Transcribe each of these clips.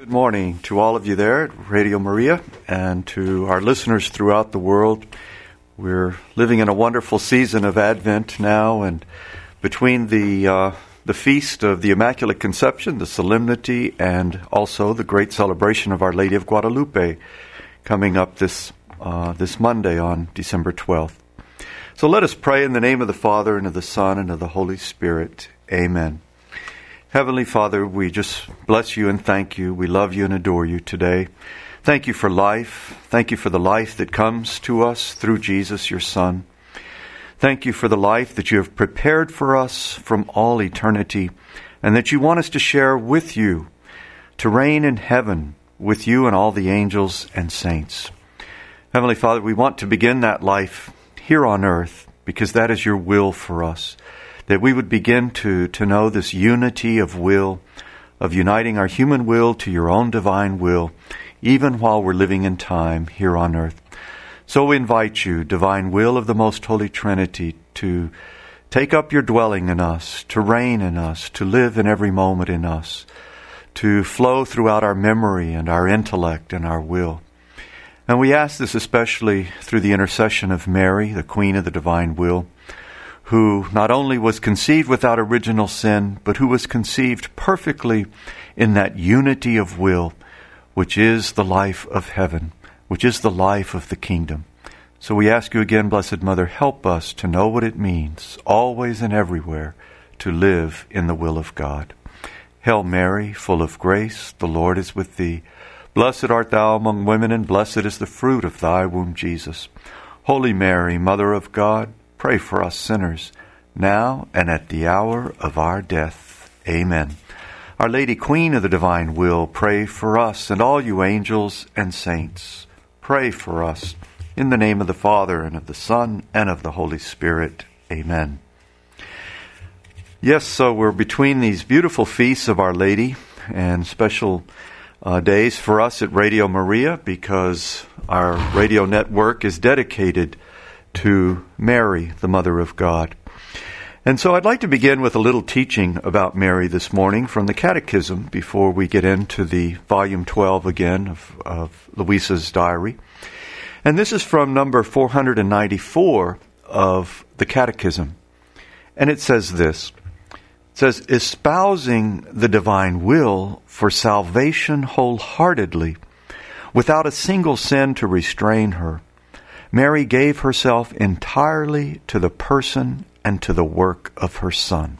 Good morning to all of you there at Radio Maria and to our listeners throughout the world. We're living in a wonderful season of Advent now, and between the feast of the Immaculate Conception, the solemnity, and also the great celebration of Our Lady of Guadalupe coming up this Monday on December 12th. So let us pray in the name of the Father, and of the Son, and of the Holy Spirit. Amen. Heavenly Father, we just bless you and thank you. We love you and adore you today. Thank you for life. Thank you for the life that comes to us through Jesus, your Son. Thank you for the life that you have prepared for us from all eternity, and that you want us to share with you, to reign in heaven with you and all the angels and saints. Heavenly Father, we want to begin that life here on earth because that is your will for us. That we would begin to know this unity of will, of uniting our human will to your own divine will, even while we're living in time here on earth. So we invite you, divine will of the Most Holy Trinity, to take up your dwelling in us, to reign in us, to live in every moment in us, to flow throughout our memory and our intellect and our will. And we ask this especially through the intercession of Mary, the Queen of the Divine Will, who not only was conceived without original sin, but who was conceived perfectly in that unity of will, which is the life of heaven, which is the life of the kingdom. So we ask you again, Blessed Mother, help us to know what it means, always and everywhere, to live in the will of God. Hail Mary, full of grace, the Lord is with thee. Blessed art thou among women, and blessed is the fruit of thy womb, Jesus. Holy Mary, Mother of God, pray for us sinners, now and at the hour of our death. Amen. Our Lady, Queen of the Divine Will, pray for us, and all you angels and saints, pray for us. In the name of the Father, and of the Son, and of the Holy Spirit. Amen. Yes, so we're between these beautiful feasts of Our Lady, and special days for us at Radio Maria, because our radio network is dedicated to Mary, the Mother of God. And so I'd like to begin with a little teaching about Mary this morning from the Catechism before we get into the volume 12 again of Luisa's diary. And this is from number 494 of the Catechism. And it says this. It says, espousing the divine will for salvation wholeheartedly, without a single sin to restrain her, Mary gave herself entirely to the person and to the work of her Son.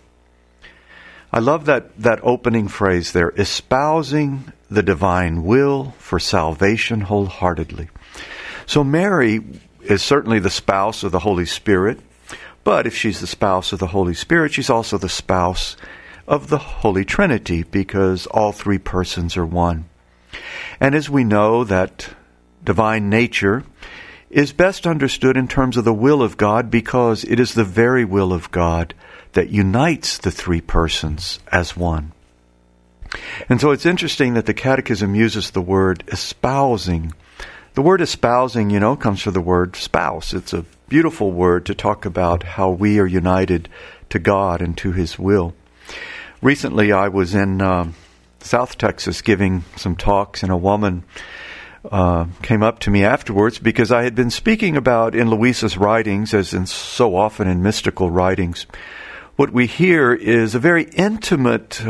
I love that opening phrase there, espousing the divine will for salvation wholeheartedly. So Mary is certainly the spouse of the Holy Spirit, but if she's the spouse of the Holy Spirit, she's also the spouse of the Holy Trinity, because all three persons are one. And as we know, that divine nature is best understood in terms of the will of God, because it is the very will of God that unites the three persons as one. And so it's interesting that the Catechism uses the word espousing. The word espousing, comes from the word spouse. It's a beautiful word to talk about how we are united to God and to His will. Recently I was in South Texas giving some talks, and a woman came up to me afterwards, because I had been speaking about in Luisa's writings, as in so often in mystical writings, what we hear is a very intimate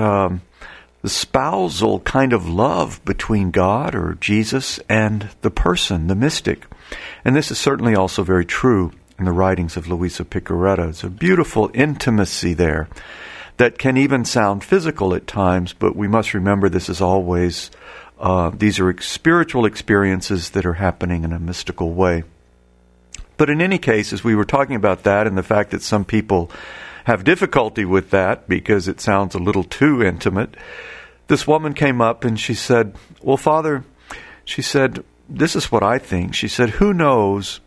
spousal kind of love between God or Jesus and the person, the mystic. And this is certainly also very true in the writings of Luisa Piccarreta. It's a beautiful intimacy there that can even sound physical at times, but we must remember this is always these are spiritual experiences that are happening in a mystical way. But in any case, as we were talking about that and the fact that some people have difficulty with that because it sounds a little too intimate, this woman came up and she said, well, Father, she said, this is what I think. She said, who knows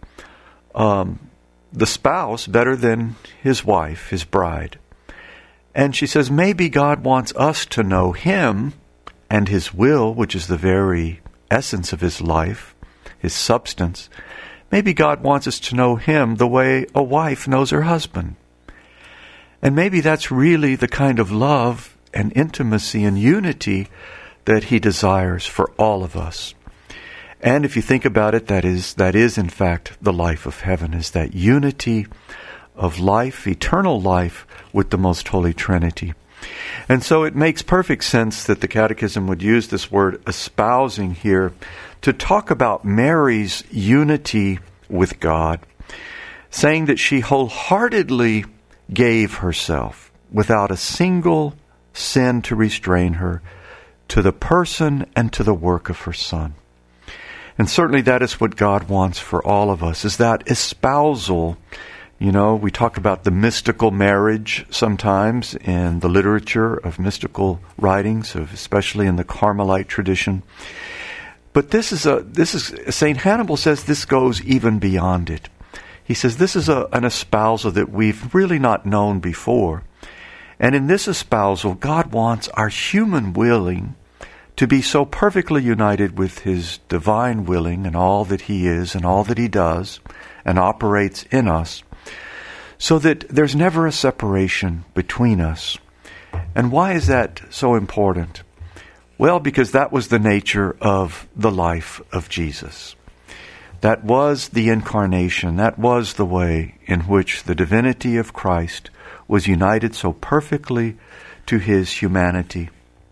the spouse better than his wife, his bride? And she says, maybe God wants us to know Him and His will, which is the very essence of His life, His substance. Maybe God wants us to know Him the way a wife knows her husband. And maybe that's really the kind of love and intimacy and unity that he desires for all of us. And if you think about it, that is in fact the life of heaven, is that unity of life, eternal life with the Most Holy Trinity. And so it makes perfect sense that the Catechism would use this word espousing here to talk about Mary's unity with God, saying that she wholeheartedly gave herself without a single sin to restrain her to the person and to the work of her Son. And certainly that is what God wants for all of us, is that espousal. You know, we talk about the mystical marriage sometimes in the literature of mystical writings, especially in the Carmelite tradition. But this is St. Hannibal says this goes even beyond it. He says this is an espousal that we've really not known before. And in this espousal, God wants our human willing to be so perfectly united with His divine willing and all that He is and all that He does and operates in us, so that there's never a separation between us. And why is that so important? Well, because that was the nature of the life of Jesus. That was the incarnation. That was the way in which the divinity of Christ was united so perfectly to His humanity.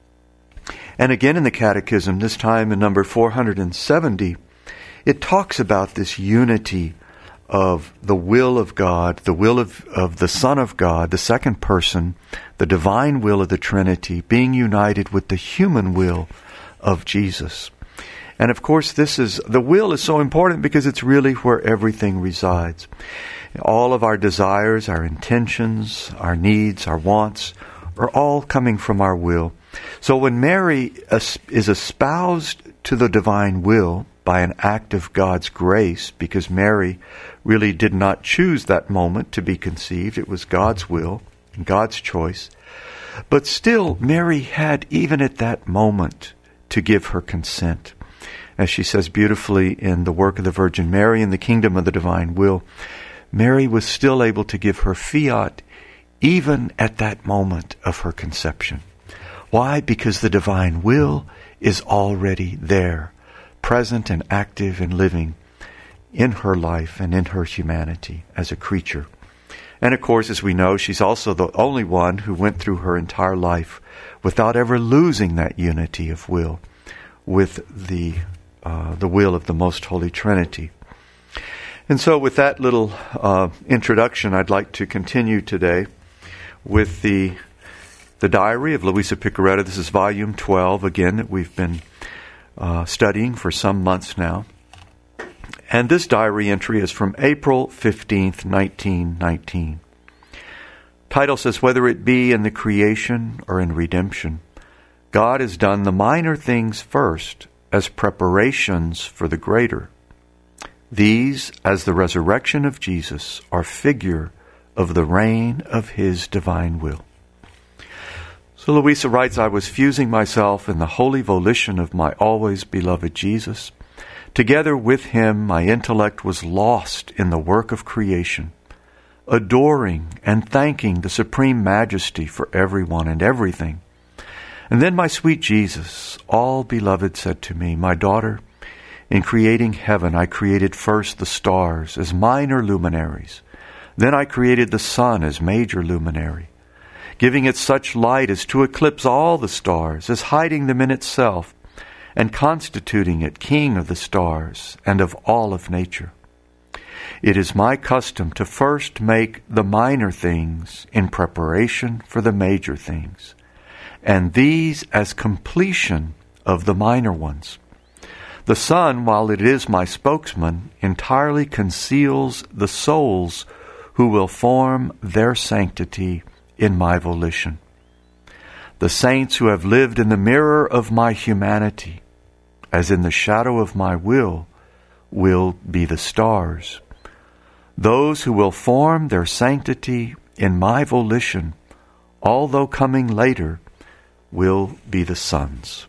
And again in the Catechism, this time in number 470, it talks about this unity of the will of God, the will of the Son of God, the second person, the divine will of the Trinity, being united with the human will of Jesus. And of course, the will is so important because it's really where everything resides. All of our desires, our intentions, our needs, our wants are all coming from our will. So when Mary is espoused to the divine will by an act of God's grace, because Mary really did not choose that moment to be conceived, it was God's will and God's choice. But still, Mary had, even at that moment, to give her consent. As she says beautifully in The Work of the Virgin Mary in the Kingdom of the Divine Will, Mary was still able to give her fiat even at that moment of her conception. Why? Because the divine will is already there, present and active and living in her life and in her humanity as a creature. And of course, as we know, she's also the only one who went through her entire life without ever losing that unity of will with the will of the Most Holy Trinity. And so with that little introduction, I'd like to continue today with the diary of Luisa Piccarreta. This is volume 12, again, that we've been studying for some months now. And this diary entry is from April 15th, 1919. Title says, "Whether it be in the creation or in redemption, God has done the minor things first as preparations for the greater. These, as the resurrection of Jesus, are figure of the reign of His divine will." So Luisa writes, "I was fusing myself in the holy volition of my always beloved Jesus. Together with Him, my intellect was lost in the work of creation, adoring and thanking the supreme majesty for everyone and everything. And then my sweet Jesus, all beloved, said to me, 'My daughter, in creating heaven, I created first the stars as minor luminaries. Then I created the sun as major luminary, giving it such light as to eclipse all the stars, as hiding them in itself, and constituting it king of the stars and of all of nature. It is my custom to first make the minor things in preparation for the major things, and these as completion of the minor ones. The sun, while it is my spokesman, entirely conceals the souls who will form their sanctity in my volition. The saints who have lived in the mirror of my humanity, as in the shadow of my will be the stars. Those who will form their sanctity in my volition, although coming later, will be the sons."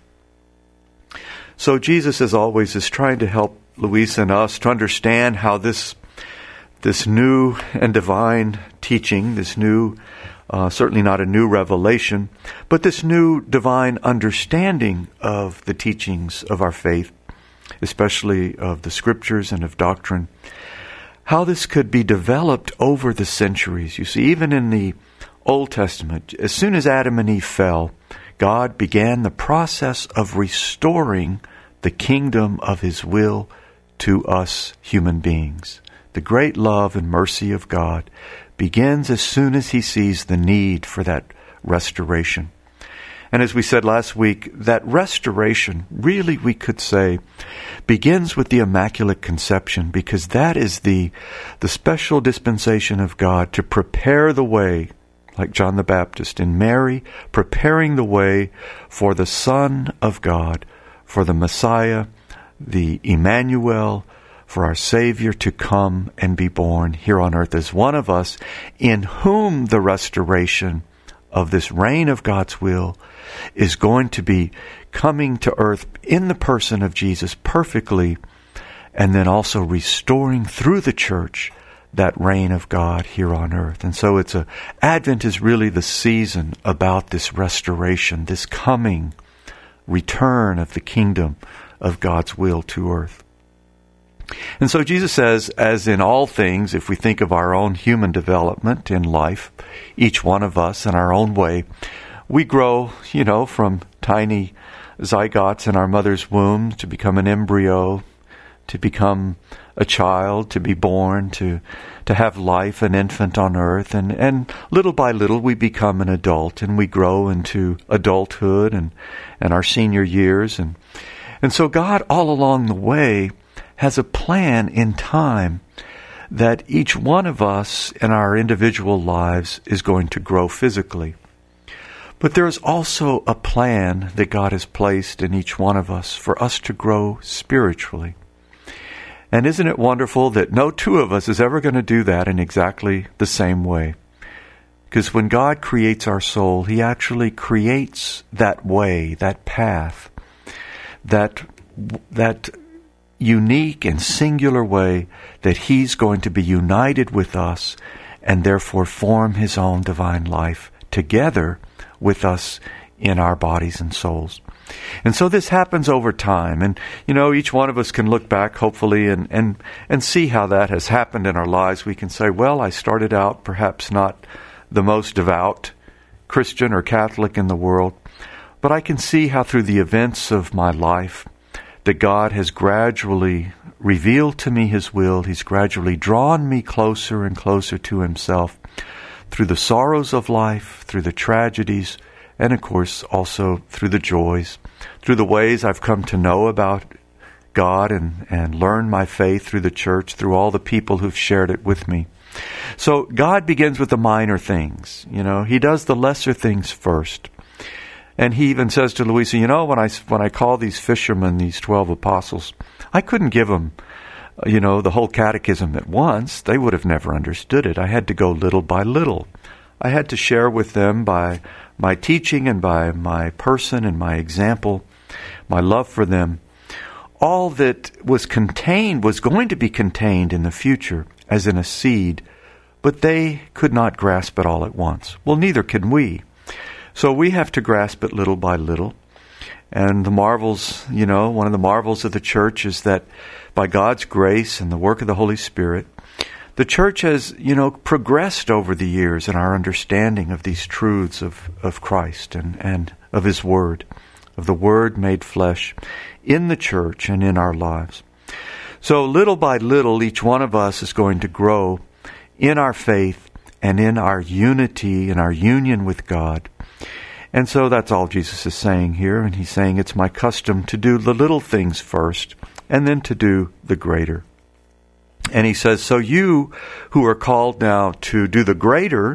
So Jesus, as always, is trying to help Luisa and us to understand how this new and divine teaching, this new Certainly not a new revelation, but this new divine understanding of the teachings of our faith, especially of the Scriptures and of doctrine. How this could be developed over the centuries. You see, even in the Old Testament, as soon as Adam and Eve fell, God began the process of restoring the kingdom of His will to us human beings. The great love and mercy of God begins as soon as He sees the need for that restoration. And as we said last week, that restoration, really we could say, begins with the Immaculate Conception, because that is the special dispensation of God to prepare the way, like John the Baptist in Mary, preparing the way for the Son of God, for the Messiah, the Emmanuel, for our Savior to come and be born here on earth as one of us, in whom the restoration of this reign of God's will is going to be coming to earth in the person of Jesus perfectly, and then also restoring through the church that reign of God here on earth. And so Advent is really the season about this restoration, this coming return of the kingdom of God's will to earth. And so Jesus says, as in all things, if we think of our own human development in life, each one of us in our own way, we grow, from tiny zygotes in our mother's womb to become an embryo, to become a child, to be born, to have life, an infant on earth. And little by little we become an adult, and we grow into adulthood and our senior years. And so God, all along the way, has a plan in time that each one of us in our individual lives is going to grow physically. But there is also a plan that God has placed in each one of us for us to grow spiritually. And isn't it wonderful that no two of us is ever going to do that in exactly the same way? Because when God creates our soul, He actually creates that way, that path, that unique and singular way that He's going to be united with us and therefore form His own divine life together with us in our bodies and souls. And so this happens over time. And, each one of us can look back, hopefully, and see how that has happened in our lives. We can say, well, I started out perhaps not the most devout Christian or Catholic in the world, but I can see how through the events of my life that God has gradually revealed to me His will. He's gradually drawn me closer and closer to Himself through the sorrows of life, through the tragedies, and of course also through the joys, through the ways I've come to know about God and learn my faith through the church, through all the people who've shared it with me. So God begins with the minor things. He does the lesser things first. And He even says to Louisa, when I call these fishermen, these 12 apostles, I couldn't give them, the whole catechism at once. They would have never understood it. I had to go little by little. I had to share with them by my teaching and by my person and my example, my love for them. All that was going to be contained in the future as in a seed, but they could not grasp it all at once. Well, neither can we. So we have to grasp it little by little. And the marvels, one of the marvels of the church is that by God's grace and the work of the Holy Spirit, the church has, progressed over the years in our understanding of these truths of Christ and of His Word, of the Word made flesh in the church and in our lives. So little by little, each one of us is going to grow in our faith and in our unity and our union with God. And so that's all Jesus is saying here. And He's saying it's my custom to do the little things first and then to do the greater. And He says, so you who are called now to do the greater,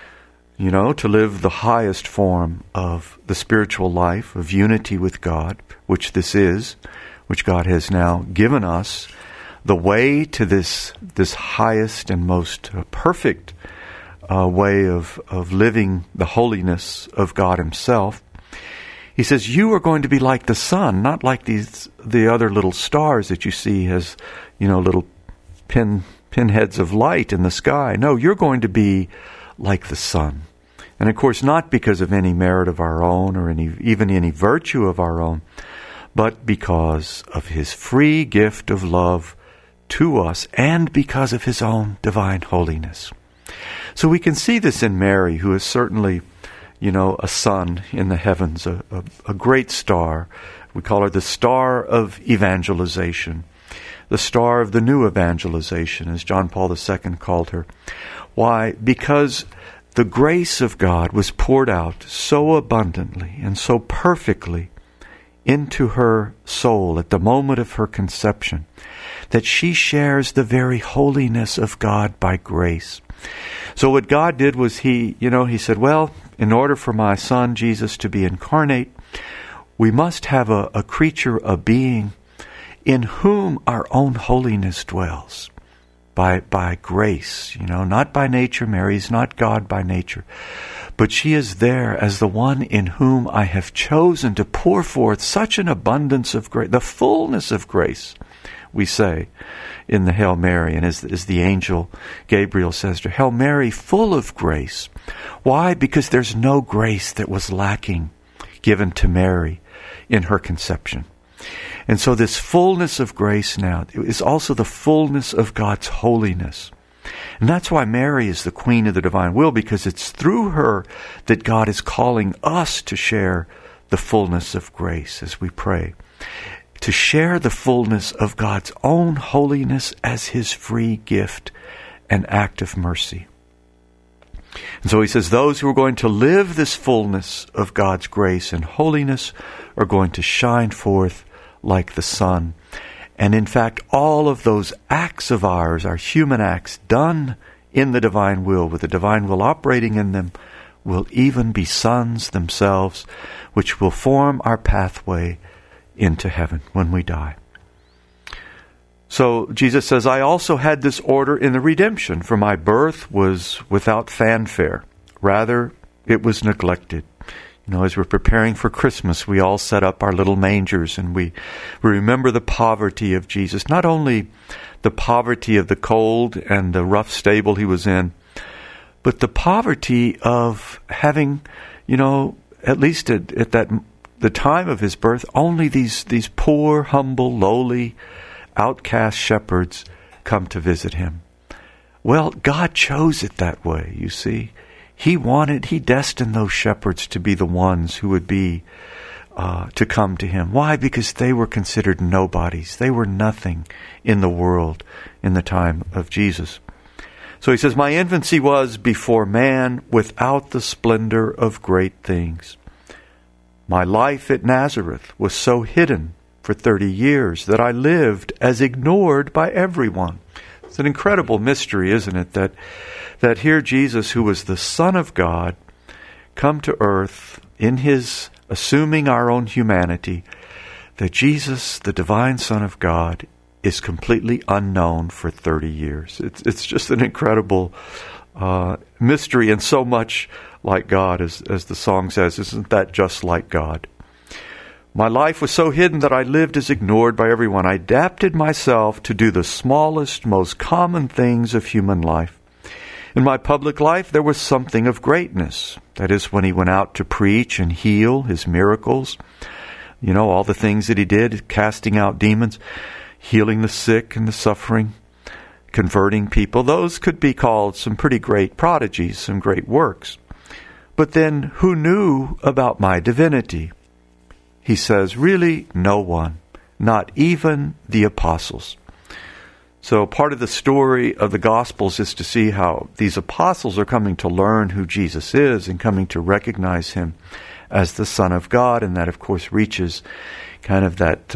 to live the highest form of the spiritual life of unity with God, which this is, which God has now given us, the way to this highest and most perfect way of living the holiness of God Himself. He says, you are going to be like the sun, not like the other little stars that you see as, little pinheads of light in the sky. No, you're going to be like the sun. And of course, not because of any merit of our own or even any virtue of our own, but because of His free gift of love to us and because of His own divine holiness. So we can see this in Mary, who is certainly, a sun in the heavens, a great star. We call her the star of evangelization, the star of the new evangelization, as John Paul II called her. Why? Because the grace of God was poured out so abundantly and so perfectly into her soul at the moment of her conception that she shares the very holiness of God by grace. So what God did was He said, well, in order for my Son Jesus to be incarnate, we must have a creature, a being, in whom our own holiness dwells. By grace, not by nature. Mary's not God by nature. But she is there as the one in whom I have chosen to pour forth such an abundance of grace, the fullness of grace, we say in the Hail Mary. And as the angel Gabriel says to her, Hail Mary, full of grace. Why? Because there's no grace that was lacking given to Mary in her conception. And so this fullness of grace now is also the fullness of God's holiness. And that's why Mary is the queen of the divine will, because it's through her that God is calling us to share the fullness of grace as we pray. To share the fullness of God's own holiness as His free gift and act of mercy. And so He says those who are going to live this fullness of God's grace and holiness are going to shine forth like the sun. And in fact, all of those acts of ours, our human acts done in the divine will, with the divine will operating in them, will even be suns themselves, which will form our pathway into heaven when we die. So Jesus says, I also had this order in the redemption, for my birth was without fanfare. Rather, it was neglected. As we're preparing for Christmas, we all set up our little mangers and we remember the poverty of Jesus. Not only the poverty of the cold and the rough stable He was in, but the poverty of having, at least at the time of His birth, only these poor, humble, lowly, outcast shepherds come to visit Him. Well, God chose it that way, you see. He destined those shepherds to be the ones who would be, to come to Him. Why? Because they were considered nobodies. They were nothing in the world in the time of Jesus. So He says, my infancy was before man without the splendor of great things. My life at Nazareth was so hidden for 30 years that I lived as ignored by everyone. It's an incredible mystery, isn't it, that here Jesus, who was the Son of God, come to earth in His assuming our own humanity, that Jesus, the divine Son of God, is completely unknown for 30 years. It's just an incredible mystery, and so much like God, as the song says. Isn't that just like God? My life was so hidden that I lived as ignored by everyone. I adapted myself to do the smallest, most common things of human life. In my public life, there was something of greatness. That is, when He went out to preach and heal, His miracles, all the things that He did, casting out demons, healing the sick and the suffering, converting people. Those could be called some pretty great prodigies, some great works. But then, who knew about my divinity? He says, really, no one, not even the apostles. So part of the story of the Gospels is to see how these apostles are coming to learn who Jesus is and coming to recognize Him as the Son of God. And that, of course, reaches kind of that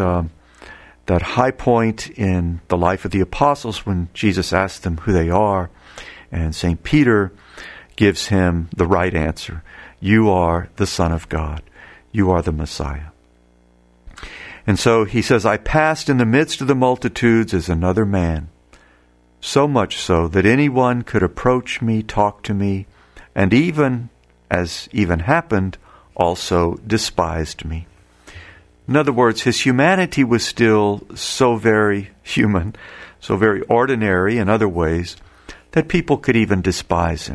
high point in the life of the apostles when Jesus asks them who they are. And St. Peter gives him the right answer. You are the Son of God. You are the Messiah. And so he says, I passed in the midst of the multitudes as another man, so much so that anyone could approach me, talk to me, and even, as even happened, also despised me. In other words, His humanity was still so very human, so very ordinary in other ways, that people could even despise Him.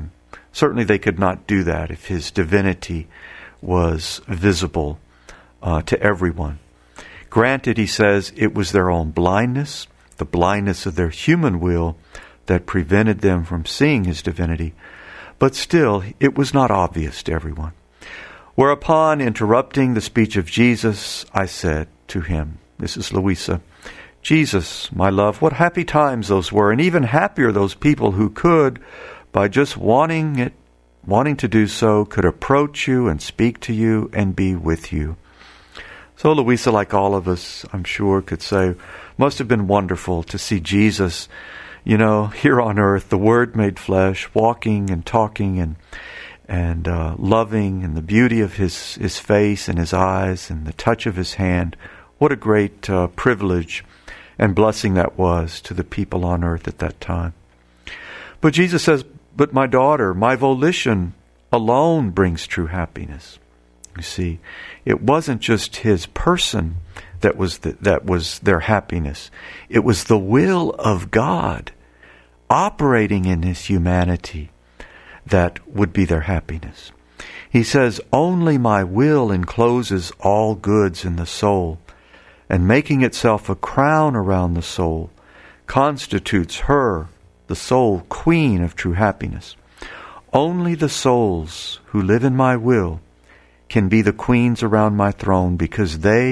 Certainly they could not do that if his divinity was visible to everyone. Granted, he says, it was their own blindness, the blindness of their human will, that prevented them from seeing his divinity. But still, it was not obvious to everyone. Whereupon, interrupting the speech of Jesus, I said to him, this is Louisa, Jesus, my love, what happy times those were, and even happier those people who could, by just wanting to do so, could approach you and speak to you and be with you. So Louisa, like all of us, I'm sure, could say, must have been wonderful to see Jesus, here on earth, the Word made flesh, walking and talking and loving, and the beauty of his face and his eyes and the touch of his hand. What a great privilege and blessing that was to the people on earth at that time. But Jesus says, but my daughter, my volition alone brings true happiness. You see, it wasn't just his person that was their happiness. It was the will of God operating in his humanity that would be their happiness. He says, only my will encloses all goods in the soul, and making itself a crown around the soul, constitutes her, the soul, queen of true happiness. Only the souls who live in my will can be the queens around my throne, because they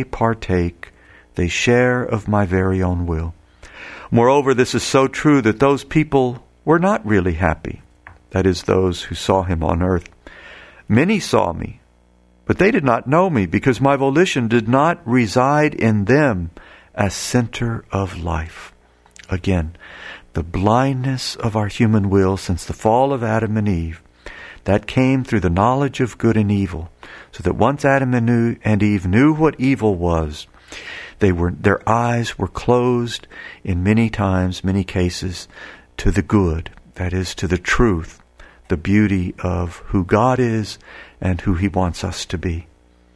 share of my very own will. Moreover, this is so true that those people were not really happy. That is, those who saw him on earth. Many saw me, but they did not know me, because my volition did not reside in them as center of life. Again, the blindness of our human will since the fall of Adam and Eve, that came through the knowledge of good and evil, so that once Adam and Eve knew what evil was, their eyes were closed in many cases, to the good, that is, to the truth, the beauty of who God is and who he wants us to be.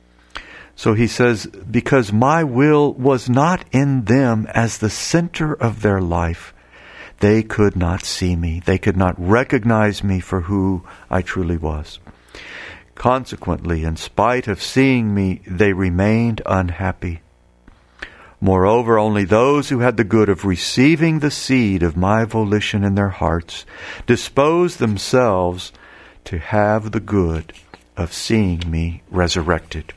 So he says, because my will was not in them as the center of their life, they could not see me. They could not recognize me for who I truly was. Consequently, in spite of seeing me, they remained unhappy. Moreover, only those who had the good of receiving the seed of my volition in their hearts disposed themselves to have the good of seeing me resurrected.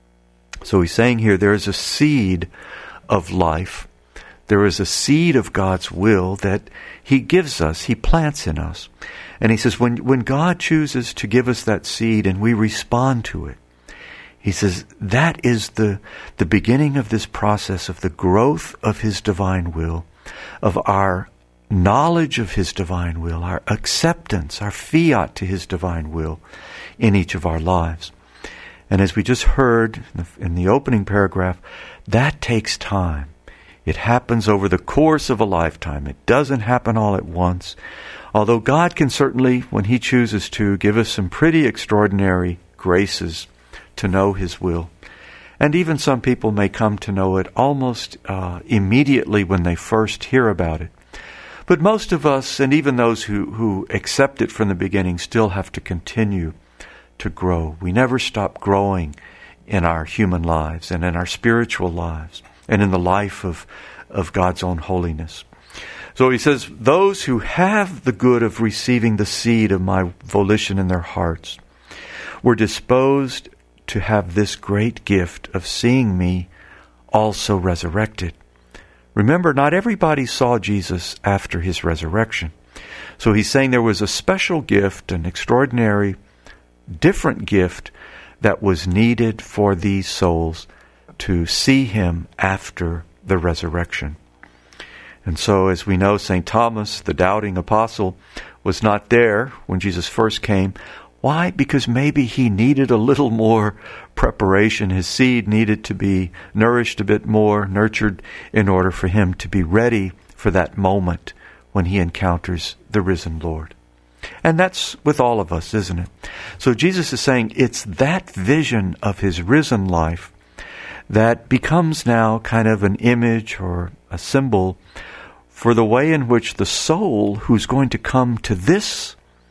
So he's saying here there is a seed of life. There is a seed of God's will that he gives us, he plants in us. And he says when God chooses to give us that seed and we respond to it, he says that is the beginning of this process of the growth of his divine will, of our knowledge of his divine will, our acceptance, our fiat to his divine will in each of our lives. And as we just heard in the opening paragraph, that takes time. It happens over the course of a lifetime. It doesn't happen all at once. Although God can certainly, when he chooses to, give us some pretty extraordinary graces to know his will. And even some people may come to know it almost immediately when they first hear about it. But most of us, and even those who accept it from the beginning, still have to continue to grow. We never stop growing in our human lives and in our spiritual lives and in the life of God's own holiness. So he says, those who have the good of receiving the seed of my volition in their hearts were disposed to have this great gift of seeing me also resurrected. Remember, not everybody saw Jesus after his resurrection. So he's saying there was a special gift, an extraordinary, different gift that was needed for these souls to see him after the resurrection. And so, as we know, St. Thomas, the doubting apostle, was not there when Jesus first came. Why? Because maybe he needed a little more preparation. His seed needed to be nourished a bit more, nurtured, in order for him to be ready for that moment when he encounters the risen Lord. And that's with all of us, isn't it? So Jesus is saying it's that vision of his risen life that becomes now kind of an image or a symbol for the way in which the soul who's going to come to this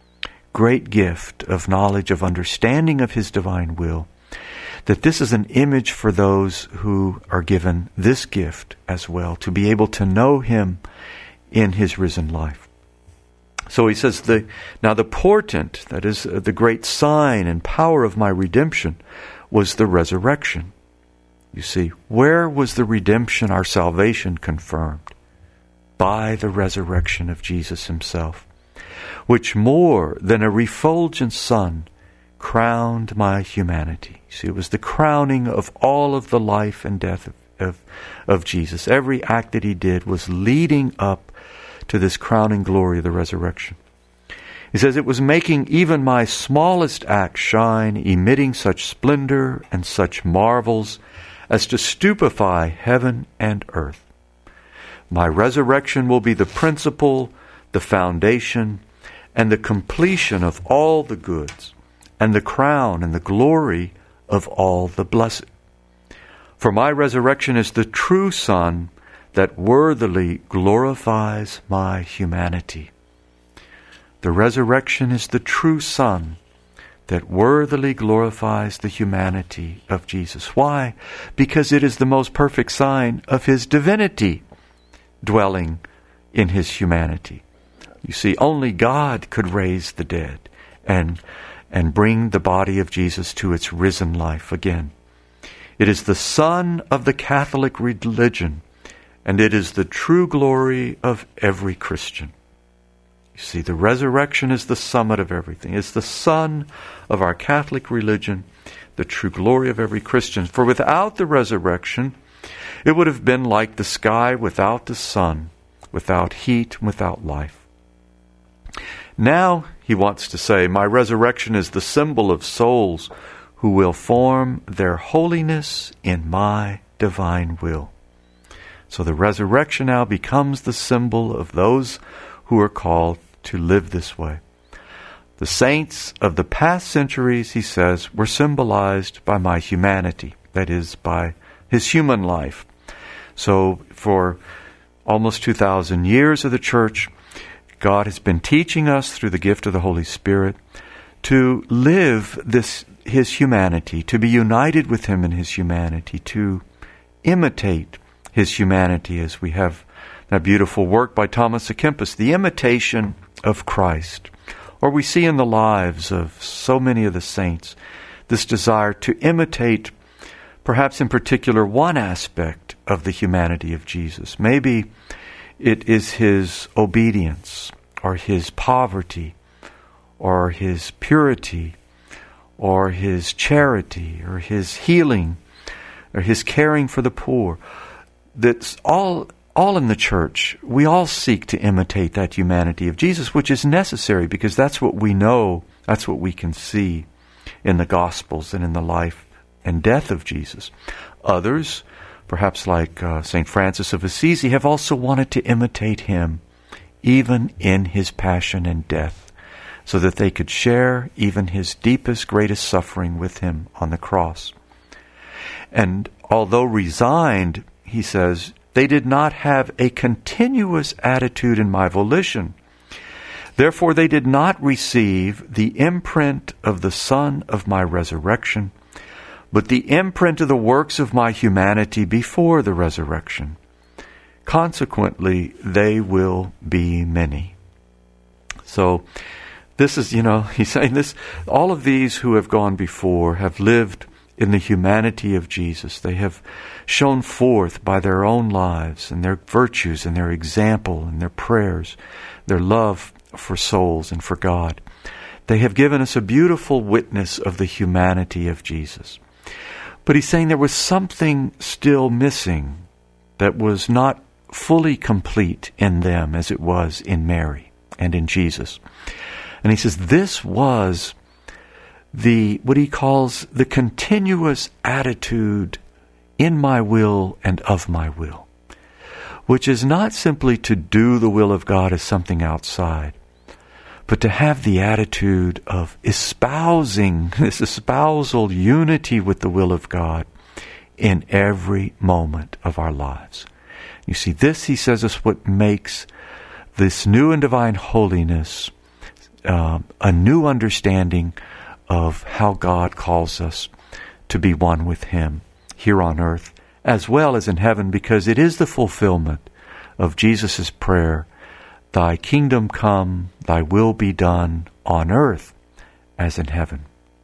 great gift of knowledge, of understanding of His divine will, that this is an image for those who are given this gift as well, to be able to know Him in His risen life. So he says, now the portent, that is the great sign and power of my redemption, was the resurrection. You see, where was the redemption, our salvation, confirmed? By the resurrection of Jesus Himself, which more than a refulgent sun crowned my humanity. See, it was the crowning of all of the life and death of Jesus. Every act that He did was leading up to this crowning glory of the resurrection. He says, it was making even my smallest act shine, emitting such splendor and such marvels as to stupefy heaven and earth. My resurrection will be the principle, the foundation, and the completion of all the goods, and the crown and the glory of all the blessed. For my resurrection is the true sun that worthily glorifies my humanity. The resurrection is the true sun that worthily glorifies the humanity of Jesus. Why? Because it is the most perfect sign of His divinity dwelling in His humanity. You see, only God could raise the dead and bring the body of Jesus to its risen life again. It is the sun of the Catholic religion, and it is the true glory of every Christian. You see, the resurrection is the summit of everything. It's the sun of our Catholic religion, the true glory of every Christian. For without the resurrection, it would have been like the sky without the sun, without heat, without life. Now, he wants to say, my resurrection is the symbol of souls who will form their holiness in my divine will. So the resurrection now becomes the symbol of those who are called to live this way. The saints of the past centuries, he says, were symbolized by my humanity, that is, by His human life. So for almost 2,000 years of the Church, God has been teaching us through the gift of the Holy Spirit to live His humanity, to be united with Him in His humanity, to imitate His humanity, as we have that beautiful work by Thomas à Kempis, The Imitation of Christ. Or we see in the lives of so many of the saints this desire to imitate, perhaps in particular, one aspect of the humanity of Jesus. Maybe it is His obedience, or His poverty, or His purity, or His charity, or His healing, or His caring for the poor. That's all in the church. We all seek to imitate that humanity of Jesus, which is necessary because that's what we know, that's what we can see in the Gospels and in the life and death of Jesus. Others, perhaps like St. Francis of Assisi, have also wanted to imitate Him even in His passion and death, so that they could share even His deepest, greatest suffering with Him on the cross. And although resigned, he says, they did not have a continuous attitude in my volition. Therefore they did not receive the imprint of the Son of my resurrection, but the imprint of the works of my humanity before the resurrection. Consequently, they will be many. So, this is, he's saying this, all of these who have gone before have lived in the humanity of Jesus. They have shown forth by their own lives and their virtues and their example and their prayers, their love for souls and for God. They have given us a beautiful witness of the humanity of Jesus. But he's saying there was something still missing that was not fully complete in them as it was in Mary and in Jesus. And he says this was what he calls the continuous attitude in my will and of my will, which is not simply to do the will of God as something outside, but to have the attitude of espousing, this espousal unity with the will of God in every moment of our lives. You see, this, he says, is what makes this new and divine holiness a new understanding of how God calls us to be one with Him here on earth as well as in heaven, because it is the fulfillment of Jesus' prayer, "Thy kingdom come, thy will be done on earth as in heaven."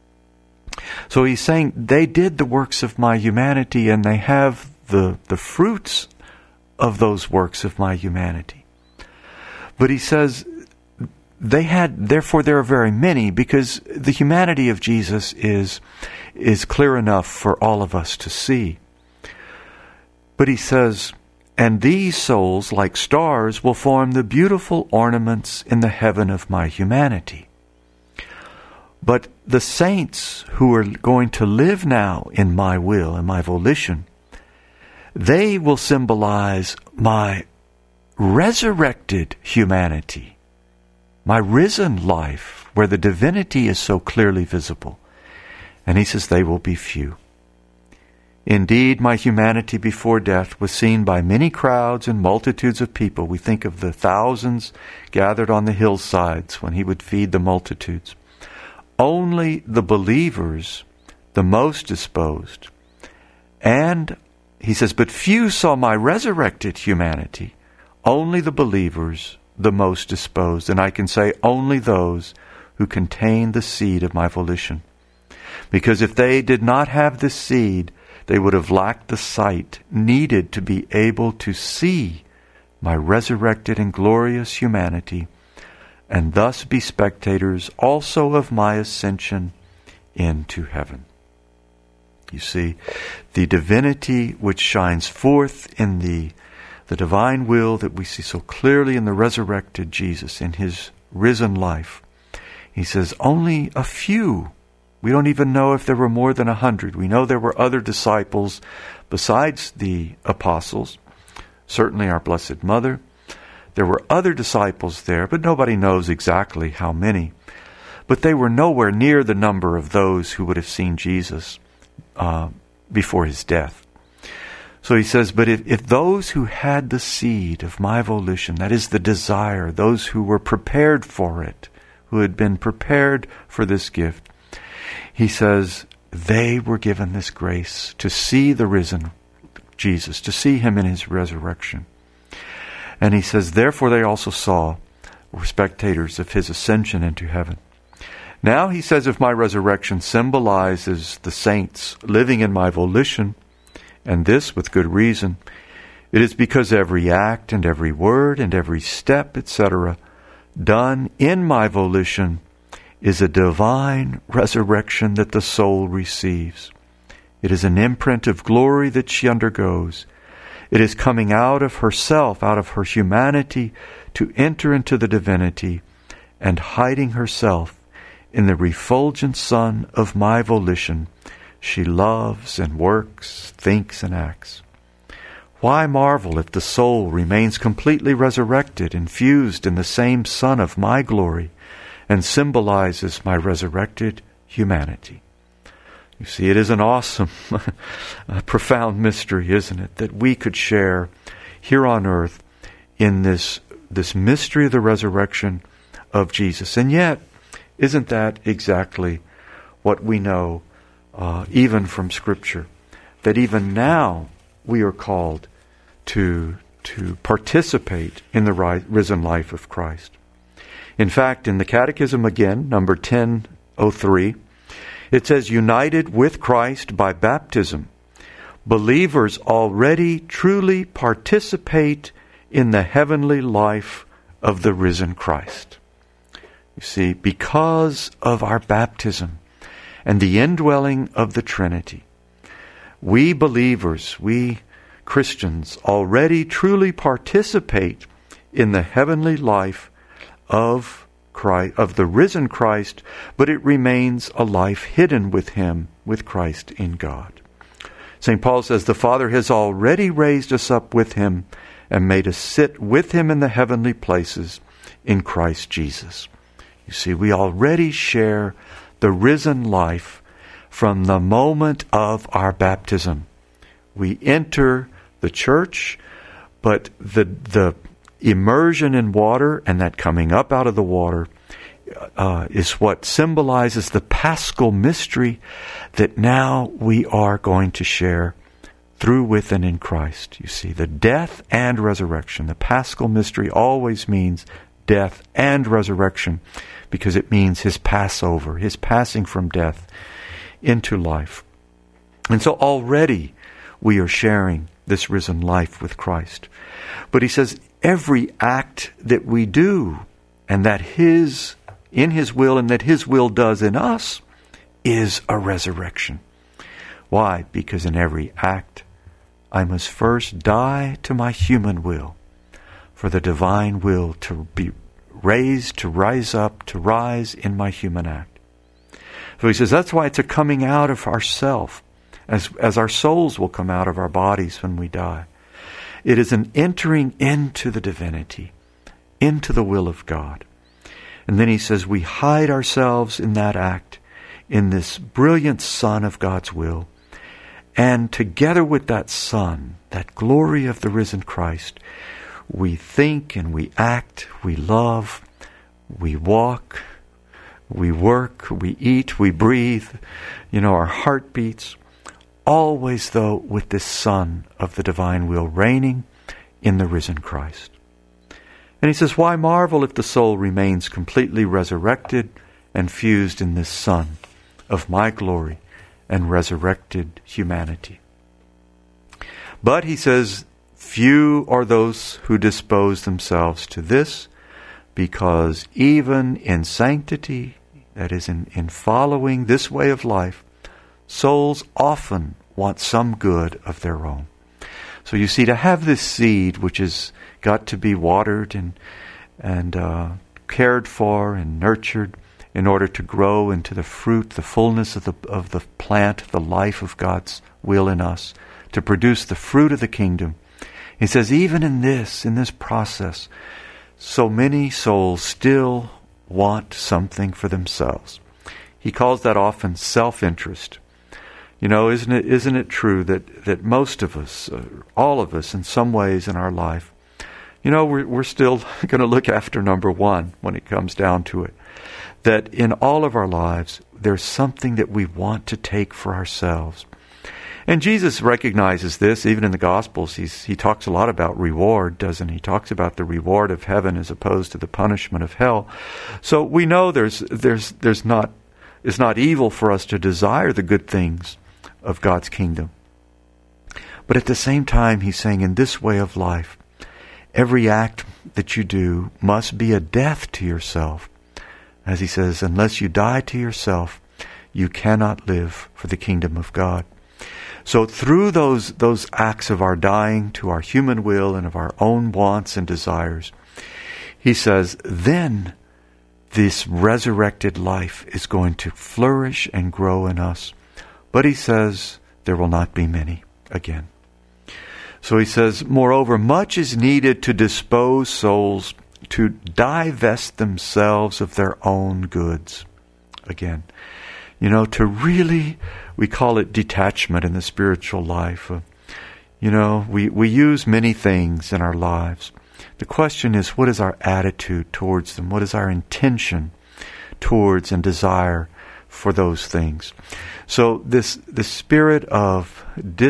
So he's saying they did the works of my humanity, and they have the fruits of those works of my humanity. But he says therefore there are very many, because the humanity of Jesus is clear enough for all of us to see. But he says, "And these souls, like stars, will form the beautiful ornaments in the heaven of my humanity." But the saints who are going to live now in my will and my volition, they will symbolize my resurrected humanity, my risen life, where the divinity is so clearly visible. And he says they will be few. "Indeed, my humanity before death was seen by many crowds and multitudes of people." We think of the thousands gathered on the hillsides when he would feed the multitudes. "Only the believers, the most disposed." And he says, "But few saw my resurrected humanity. Only the believers, the most disposed." And I can say only those who contain the seed of my volition. Because if they did not have this seed, they would have lacked the sight needed to be able to see my resurrected and glorious humanity, and thus be spectators also of my ascension into heaven. You see, the divinity which shines forth in the divine will that we see so clearly in the resurrected Jesus, in his risen life. He says, only a few. We don't even know if there were more than 100. We know there were other disciples besides the apostles, certainly our Blessed Mother. There were other disciples there, but nobody knows exactly how many. But they were nowhere near the number of those who would have seen Jesus before his death. So he says, but if those who had the seed of my volition, that is the desire, those who were prepared for it, who had been prepared for this gift, he says, they were given this grace to see the risen Jesus, to see him in his resurrection. And he says, therefore they also were spectators of his ascension into heaven. Now he says, if my resurrection symbolizes the saints living in my volition, and this with good reason, it is because every act and every word and every step, etc., done in my volition is a divine resurrection that the soul receives. It is an imprint of glory that she undergoes. It is coming out of herself, out of her humanity, to enter into the divinity, and hiding herself in the refulgent sun of my volition, she loves and works, thinks and acts. Why marvel if the soul remains completely resurrected, infused in the same sun of my glory, and symbolizes my resurrected humanity? You see, it is an awesome, profound mystery, isn't it, that we could share here on earth in this mystery of the resurrection of Jesus. And yet, isn't that exactly what we know even from Scripture? That even now we are called to participate in the risen life of Christ. In fact, in the Catechism again, number 1003, it says, united with Christ by baptism, believers already truly participate in the heavenly life of the risen Christ. You see, because of our baptism and the indwelling of the Trinity, we believers, we Christians, already truly participate in the heavenly life of Christ, of the risen Christ, but it remains a life hidden with him, with Christ in God. St. Paul says, the Father has already raised us up with him and made us sit with him in the heavenly places in Christ Jesus. You see, we already share the risen life from the moment of our baptism. We enter the church, but the immersion in water and that coming up out of the water is what symbolizes the Paschal mystery that now we are going to share through, with, and in Christ. You see, the death and resurrection. The Paschal mystery always means death and resurrection because it means His Passover, His passing from death into life. And so already we are sharing this risen life with Christ. But he says every act that we do and that in His will and that His will does in us is a resurrection. Why? Because in every act I must first die to my human will for the divine will to be raised, to rise up, to rise in my human act. So he says that's why it's a coming out of ourself, as our souls will come out of our bodies when we die. It is an entering into the divinity, into the will of God. And then he says we hide ourselves in that act, in this brilliant Son of God's will. And together with that Son, that glory of the risen Christ, we think and we act, we love, we walk, we work, we eat, we breathe, our heart beats. Always, though, with this Son of the divine will reigning in the risen Christ. And he says, why marvel if the soul remains completely resurrected and fused in this Son of my glory and resurrected humanity? But, he says, few are those who dispose themselves to this, because even in sanctity, that is, in following this way of life, souls often want some good of their own. So you see, to have this seed, which has got to be watered and cared for and nurtured in order to grow into the fruit, the fullness of the plant, the life of God's will in us, to produce the fruit of the kingdom. He says, even in this process, so many souls still want something for themselves. He calls that often self-interest. Isn't it true that most of us, all of us in some ways in our life, we're still going to look after number one when it comes down to it. That in all of our lives, there's something that we want to take for ourselves. And Jesus recognizes this, even in the Gospels. He talks a lot about reward, doesn't he? He talks about the reward of heaven as opposed to the punishment of hell. So we know it's not evil for us to desire the good things of God's kingdom. But at the same time, he's saying in this way of life, every act that you do must be a death to yourself. As he says, unless you die to yourself, you cannot live for the kingdom of God. So through those acts of our dying to our human will and of our own wants and desires, he says, then this resurrected life is going to flourish and grow in us. But he says, there will not be many again. So he says, moreover, much is needed to dispose souls to divest themselves of their own goods. Again, to really, we call it detachment in the spiritual life. We use many things in our lives. The question is, what is our attitude towards them? What is our intention towards and desire for those things? So the spirit of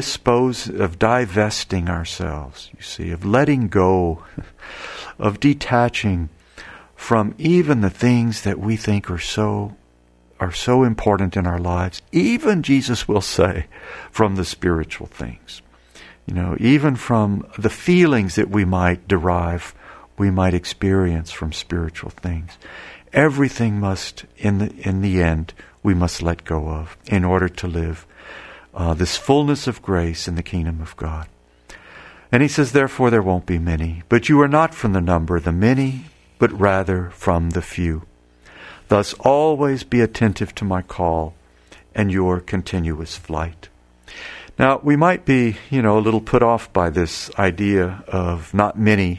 divesting ourselves, you see, of letting go, of detaching from even the things that we think are so important in our lives, even Jesus will say, from the spiritual things. Even from the feelings that we might experience from spiritual things. Everything must, in the end, we must let go of in order to live this fullness of grace in the kingdom of God. And he says, therefore there won't be many, but you are not from the number of the many, but rather from the few. Thus always be attentive to my call and your continuous flight. Now, we might be, a little put off by this idea of not many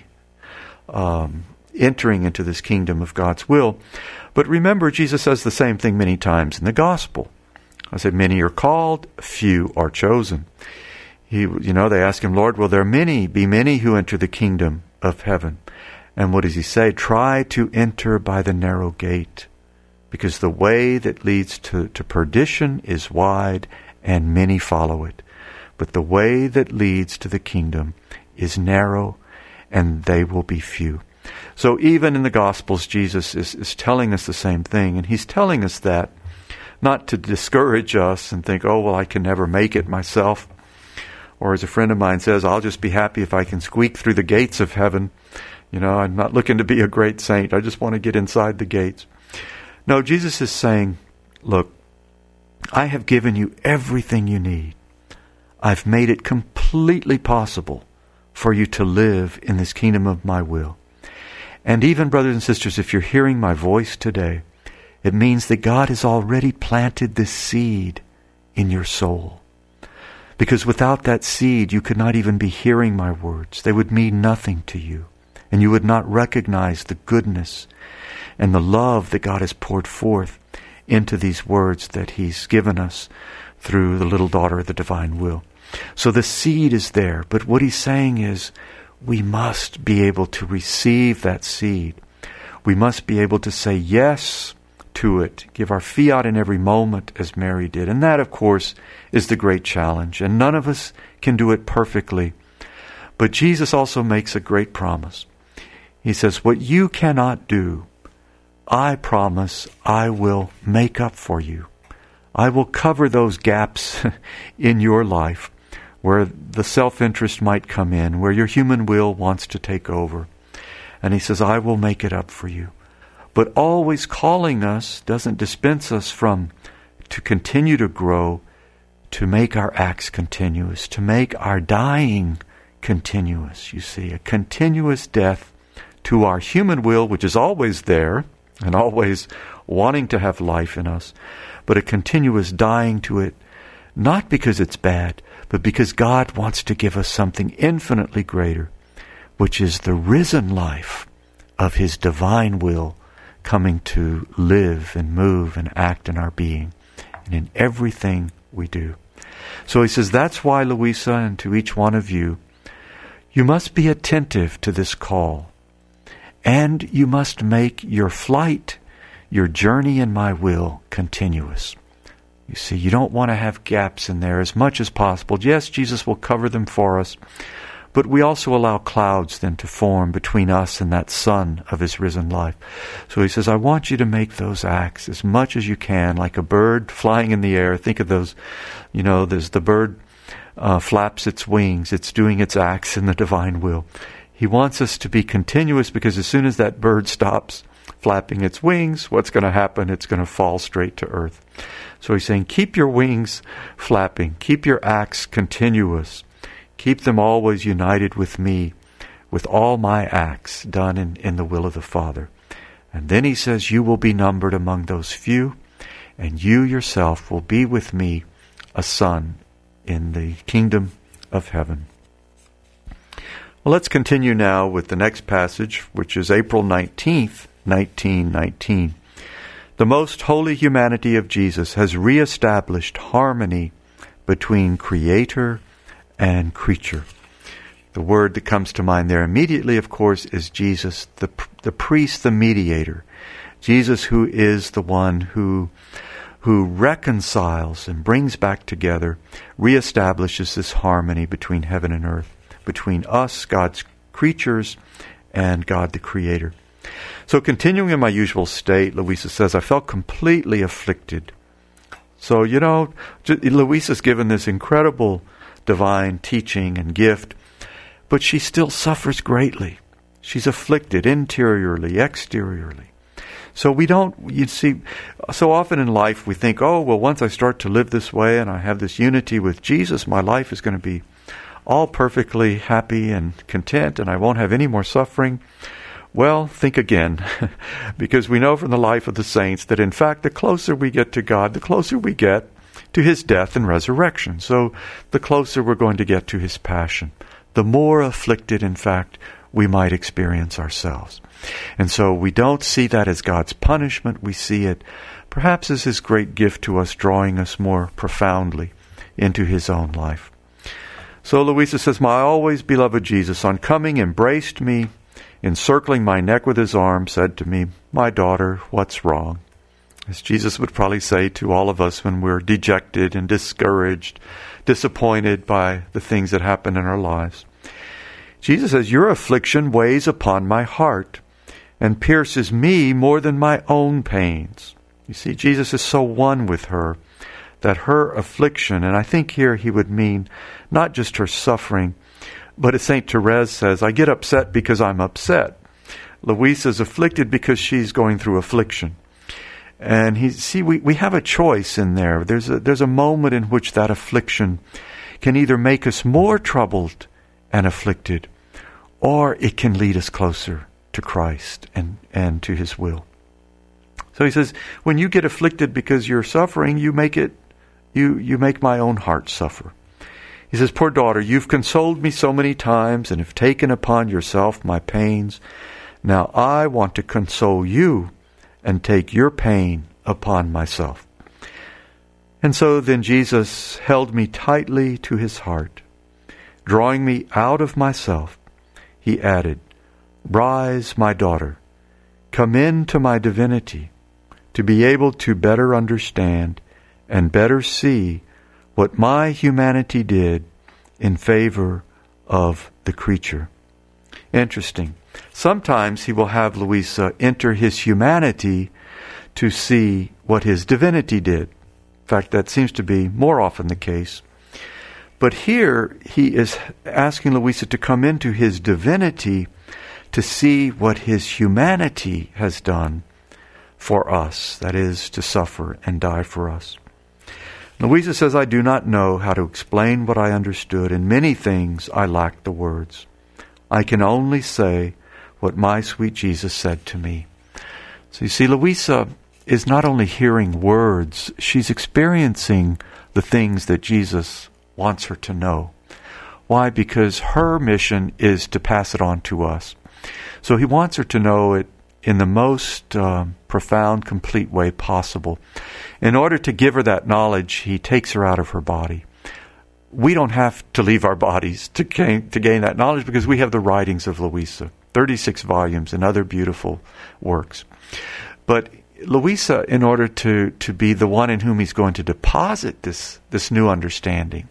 entering into this kingdom of God's will. But remember, Jesus says the same thing many times in the gospel. I said, many are called, few are chosen. They ask him, Lord, will there be many who enter the kingdom of heaven? And what does he say? Try to enter by the narrow gate, because the way that leads to perdition is wide, and many follow it. But the way that leads to the kingdom is narrow, and they will be few. So even in the Gospels, Jesus is telling us the same thing. And he's telling us that not to discourage us and think, oh, well, I can never make it myself. Or as a friend of mine says, I'll just be happy if I can squeak through the gates of heaven. You know, I'm not looking to be a great saint. I just want to get inside the gates. No, Jesus is saying, look, I have given you everything you need. I've made it completely possible for you to live in this kingdom of my will. And even, brothers and sisters, if you're hearing my voice today, it means that God has already planted this seed in your soul. Because without that seed, you could not even be hearing my words. They would mean nothing to you. And you would not recognize the goodness and the love that God has poured forth into these words that He's given us through the little daughter of the divine will. So the seed is there, but what He's saying is we must be able to receive that seed. We must be able to say yes to it, give our fiat in every moment as Mary did. And that, of course, is the great challenge. And none of us can do it perfectly. But Jesus also makes a great promise. He says, what you cannot do, I promise I will make up for you. I will cover those gaps in your life where the self-interest might come in, where your human will wants to take over. And He says, I will make it up for you. But always calling us doesn't dispense us from to continue to grow, to make our acts continuous, to make our dying continuous. You see, a continuous death to our human will, which is always there and always wanting to have life in us, but a continuous dying to it, not because it's bad, but because God wants to give us something infinitely greater, which is the risen life of His divine will coming to live and move and act in our being and in everything we do. So he says, that's why, Louisa, and to each one of you, you must be attentive to this call. And you must make your flight, your journey in my will, continuous. You see, you don't want to have gaps in there as much as possible. Yes, Jesus will cover them for us, but we also allow clouds then to form between us and that sun of His risen life. So he says, I want you to make those acts as much as you can, like a bird flying in the air. Think of those, there's the bird flaps its wings. It's doing its acts in the divine will. He wants us to be continuous, because as soon as that bird stops flapping its wings, what's going to happen? It's going to fall straight to earth. So he's saying, keep your wings flapping. Keep your acts continuous. Keep them always united with me, with all my acts done in the will of the Father. And then he says, you will be numbered among those few, and you yourself will be with me a son in the kingdom of heaven. Well, let's continue now with the next passage, which is April 19th, 1919. The most holy humanity of Jesus has reestablished harmony between Creator and creature. The word that comes to mind there immediately, of course, is Jesus, the priest, the mediator. Jesus, who is the one who reconciles and brings back together, reestablishes this harmony between heaven and earth, between us, God's creatures, and God the Creator. So continuing in my usual state, Louisa says, I felt completely afflicted. So, Louisa's given this incredible divine teaching and gift, but she still suffers greatly. She's afflicted interiorly, exteriorly. So so often in life we think, oh, well, once I start to live this way and I have this unity with Jesus, my life is going to be all perfectly happy and content and I won't have any more suffering. Well, think again, because we know from the life of the saints that in fact the closer we get to God, the closer we get to His death and resurrection. So the closer we're going to get to His passion, the more afflicted, in fact, we might experience ourselves. And so we don't see that as God's punishment. We see it perhaps as His great gift to us, drawing us more profoundly into His own life. So Louisa says, my always beloved Jesus, on coming, embraced me encircling my neck with his arm, said to me, "My daughter, what's wrong?" As Jesus would probably say to all of us when we're dejected and discouraged, disappointed by the things that happen in our lives. Jesus says, "Your affliction weighs upon my heart and pierces me more than my own pains." You see, Jesus is so one with her that her affliction, and I think here he would mean not just her suffering, but as St. Therese says, I get upset because I'm upset. Louisa's afflicted because she's going through affliction. And we have a choice in there. There's a moment in which that affliction can either make us more troubled and afflicted, or it can lead us closer to Christ and to His will. So he says, when you get afflicted because you're suffering, you make my own heart suffer. He says, "Poor daughter, you've consoled me so many times and have taken upon yourself my pains. Now I want to console you and take your pain upon myself." And so then Jesus held me tightly to His heart. Drawing me out of myself, He added, "Rise, my daughter, come into my divinity, to be able to better understand and better see what my humanity did in favor of the creature." Interesting. Sometimes He will have Louisa enter His humanity to see what His divinity did. In fact, that seems to be more often the case. But here He is asking Louisa to come into His divinity to see what His humanity has done for us, that is, to suffer and die for us. Louisa says, "I do not know how to explain what I understood. In many things I lack the words. I can only say what my sweet Jesus said to me." So you see, Louisa is not only hearing words, she's experiencing the things that Jesus wants her to know. Why? Because her mission is to pass it on to us. So He wants her to know it in the most profound, complete way possible. In order to give her that knowledge, He takes her out of her body. We don't have to leave our bodies to gain that knowledge because we have the writings of Louisa, 36 volumes and other beautiful works. But Louisa, in order to be the one in whom He's going to deposit this new understanding,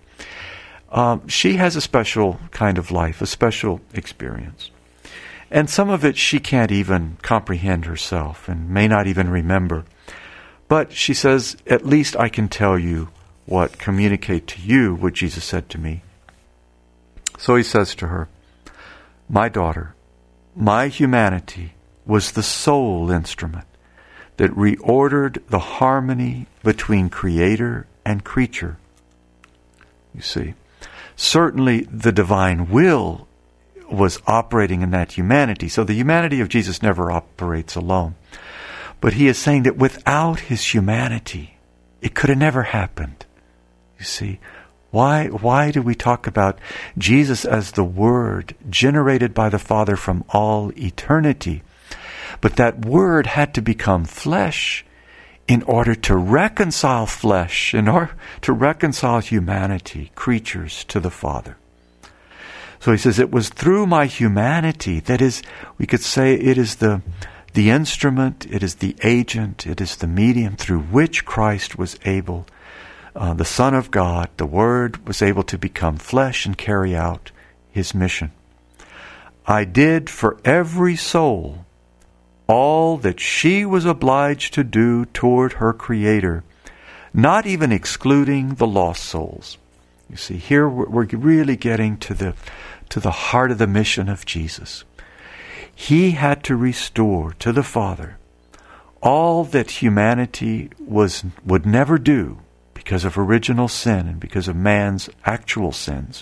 she has a special kind of life, a special experience. And some of it she can't even comprehend herself and may not even remember. But she says, "At least I can tell you communicate to you what Jesus said to me." So He says to her, "My daughter, my humanity was the sole instrument that reordered the harmony between Creator and creature." You see, certainly the divine will was operating in that humanity. So the humanity of Jesus never operates alone. But He is saying that without His humanity, it could have never happened. You see, why do we talk about Jesus as the Word generated by the Father from all eternity? But that Word had to become flesh in order to reconcile flesh, in order to reconcile humanity, creatures, to the Father. So He says, it was through my humanity, that is, we could say it is the instrument, it is the agent, it is the medium through which Christ was able, the Son of God, the Word, was able to become flesh and carry out His mission. I did for every soul all that she was obliged to do toward her Creator, not even excluding the lost souls. You see, here we're really getting to the heart of the mission of Jesus. He had to restore to the Father all that humanity would never do because of original sin and because of man's actual sins.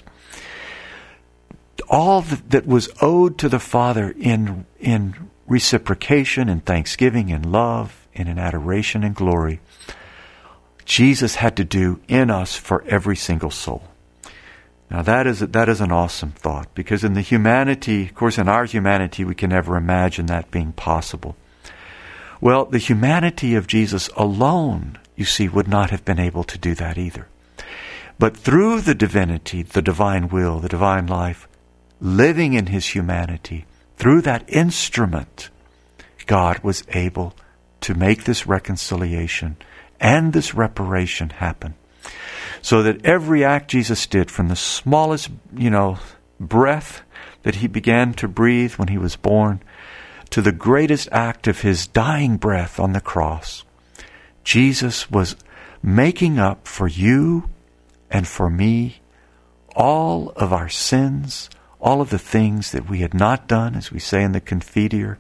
All that was owed to the Father in reciprocation, in thanksgiving, in love, and in adoration and glory, Jesus had to do in us for every single soul. Now that is an awesome thought, because in the humanity, of course in our humanity, we can never imagine that being possible. Well, the humanity of Jesus alone, you see, would not have been able to do that either. But through the divinity, the divine will, the divine life, living in His humanity, through that instrument, God was able to make this reconciliation and this reparation happen. So that every act Jesus did, from the smallest, breath that he began to breathe when he was born, to the greatest act of his dying breath on the cross, Jesus was making up for you and for me all of our sins, all of the things that we had not done, as we say in the Confiteor.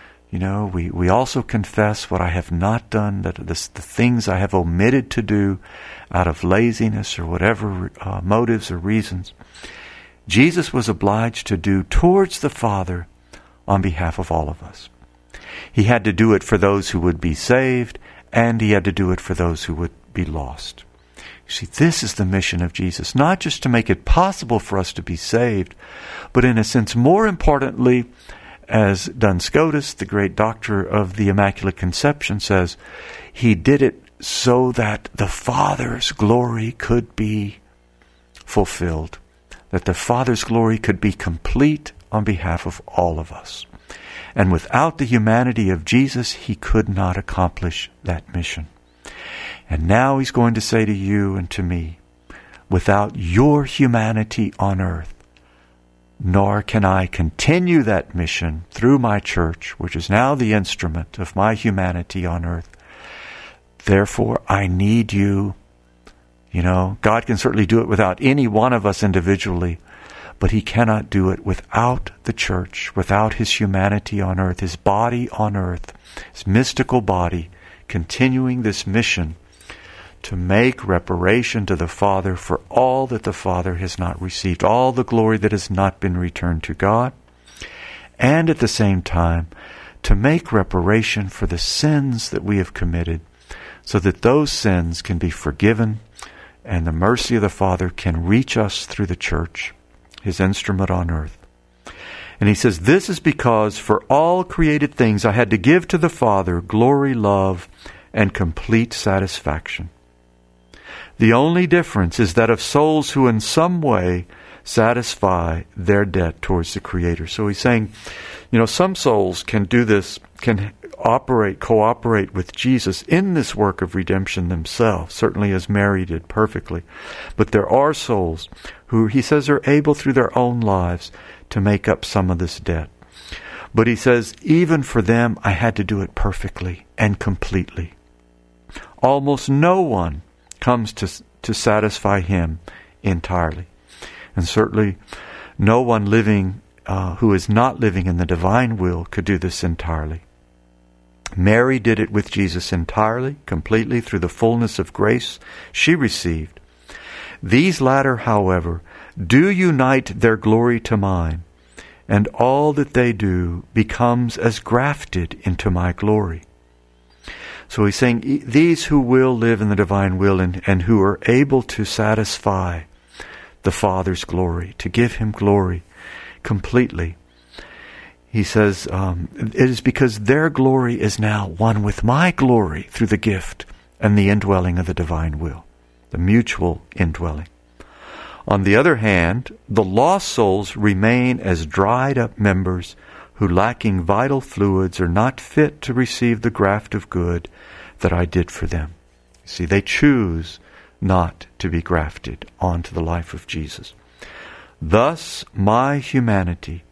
We also confess what I have not done, that the things I have omitted to do out of laziness or whatever motives or reasons. Jesus was obliged to do towards the Father on behalf of all of us. He had to do it for those who would be saved, and he had to do it for those who would be lost. You see, this is the mission of Jesus, not just to make it possible for us to be saved, but in a sense, more importantly, as Duns Scotus, the great doctor of the Immaculate Conception, says, he did it so that the Father's glory could be fulfilled, that the Father's glory could be complete on behalf of all of us. And without the humanity of Jesus, he could not accomplish that mission. And now he's going to say to you and to me, without your humanity on earth, nor can I continue that mission through my church, which is now the instrument of my humanity on earth. Therefore, I need you. God can certainly do it without any one of us individually, but he cannot do it without the church, without his humanity on earth, his body on earth, his mystical body, continuing this mission to make reparation to the Father for all that the Father has not received, all the glory that has not been returned to God, and at the same time to make reparation for the sins that we have committed, so that those sins can be forgiven and the mercy of the Father can reach us through the church, his instrument on earth. And he says, this is because for all created things I had to give to the Father glory, love, and complete satisfaction. The only difference is that of souls who in some way satisfy their debt towards the Creator. So he's saying, some souls can do this, can cooperate with Jesus in this work of redemption themselves, certainly as Mary did perfectly. But there are souls who, he says, are able through their own lives to make up some of this debt. But he says, even for them, I had to do it perfectly and completely. Almost no one comes to satisfy him entirely. And certainly no one living who is not living in the divine will could do this entirely. Mary did it with Jesus entirely, completely, through the fullness of grace she received. These latter, however, do unite their glory to mine, and all that they do becomes as grafted into my glory. So he's saying these who will live in the divine will and who are able to satisfy the Father's glory, to give him glory completely, he says, it is because their glory is now one with my glory through the gift and the indwelling of the divine will, the mutual indwelling. On the other hand, the lost souls remain as dried up members who, lacking vital fluids, are not fit to receive the graft of good that I did for them. See, they choose not to be grafted onto the life of Jesus. Thus, my humanity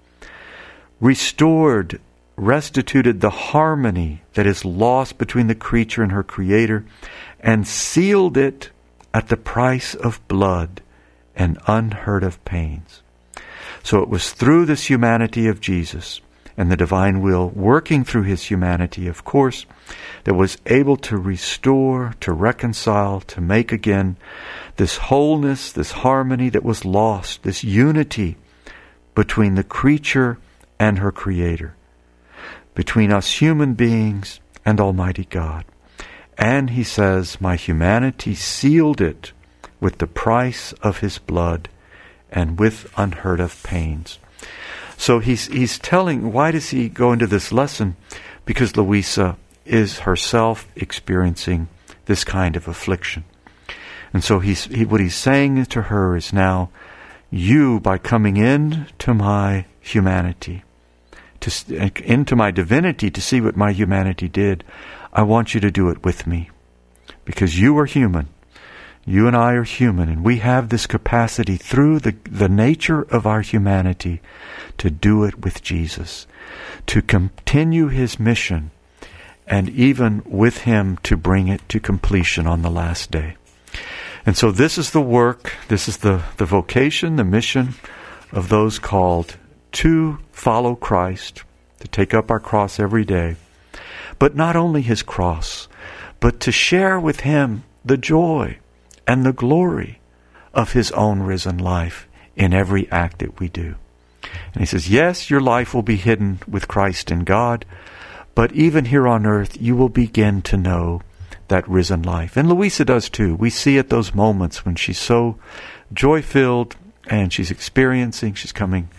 restituted the harmony that is lost between the creature and her Creator, and sealed it at the price of blood and unheard of pains. So it was through this humanity of Jesus and the divine will, working through his humanity, of course, that was able to restore, to reconcile, to make again this wholeness, this harmony that was lost, this unity between the creature and her Creator, between us human beings and Almighty God. And he says, my humanity sealed it with the price of his blood and with unheard of pains. So he's telling, why does he go into this lesson? Because Louisa is herself experiencing this kind of affliction. And so what he's saying to her is, now, you, by coming in to my humanity, into my divinity to see what my humanity did, I want you to do it with me. Because you are human. You and I are human, and we have this capacity through the nature of our humanity to do it with Jesus, to continue His mission, and even with Him to bring it to completion on the last day. And so this is the work, this is the vocation, the mission of those called to follow Christ, to take up our cross every day. But not only His cross, but to share with Him the joy and the glory of His own risen life in every act that we do. And He says, yes, your life will be hidden with Christ in God, but even here on earth, you will begin to know that risen life. And Louisa does too. We see at those moments when she's so joy-filled and she's coming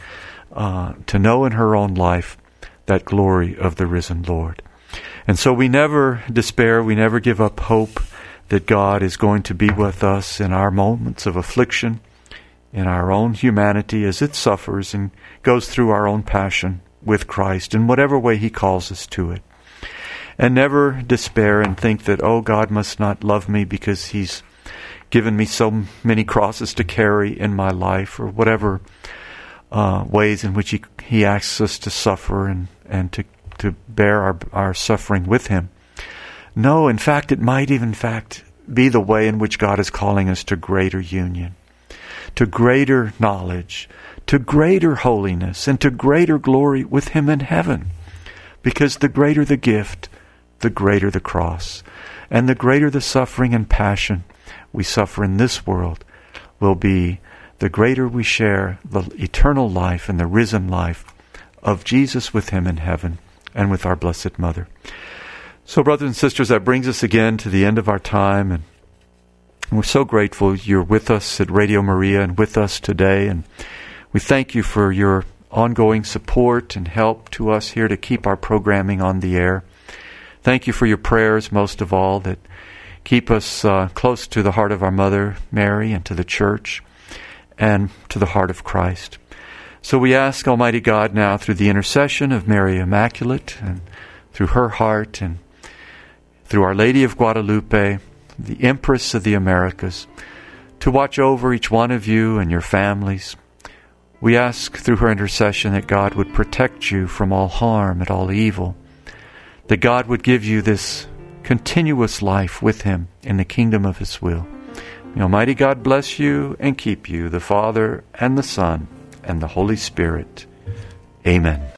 to know in her own life that glory of the risen Lord. And so we never despair, we never give up hope that God is going to be with us in our moments of affliction, in our own humanity as it suffers and goes through our own passion with Christ in whatever way He calls us to it. And never despair and think that, oh, God must not love me because He's given me so many crosses to carry in my life, or whatever ways in which He asks us to suffer and to bear our suffering with Him. No, in fact, it might even be the way in which God is calling us to greater union, to greater knowledge, to greater holiness, and to greater glory with Him in heaven. Because the greater the gift, the greater the cross. And the greater the suffering and passion we suffer in this world will be, the greater we share the eternal life and the risen life of Jesus with Him in heaven and with our Blessed Mother. So, brothers and sisters, that brings us again to the end of our time, and we're so grateful you're with us at Radio Maria and with us today, and we thank you for your ongoing support and help to us here to keep our programming on the air. Thank you for your prayers, most of all, that keep us close to the heart of our Mother Mary and to the Church and to the heart of Christ. So we ask Almighty God now, through the intercession of Mary Immaculate and through her heart and through Our Lady of Guadalupe, the Empress of the Americas, to watch over each one of you and your families. We ask through her intercession that God would protect you from all harm and all evil, that God would give you this continuous life with Him in the kingdom of His will. May Almighty God bless you and keep you, the Father and the Son and the Holy Spirit. Amen.